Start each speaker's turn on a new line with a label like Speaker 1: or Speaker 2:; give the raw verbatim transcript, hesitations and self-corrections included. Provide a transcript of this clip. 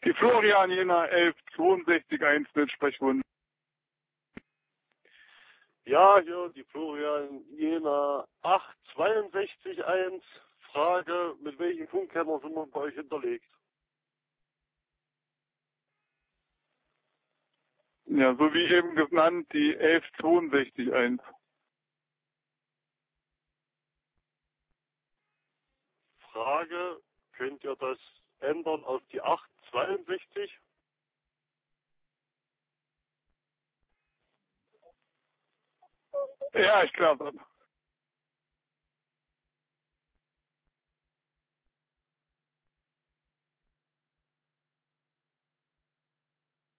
Speaker 1: Die Florian Jena elf zweiundsechzig eins mit Sprechwunsch.
Speaker 2: Ja, hier die Florian Jena acht zweiundsechzig eins. Frage, mit welchen Funkhämmern sind wir bei euch hinterlegt?
Speaker 1: Ja, so wie eben genannt, die elf zweiundsechzig eins.
Speaker 2: Frage, könnt ihr das ändern auf die acht zweiundsechzig?
Speaker 1: Ja, ich glaube.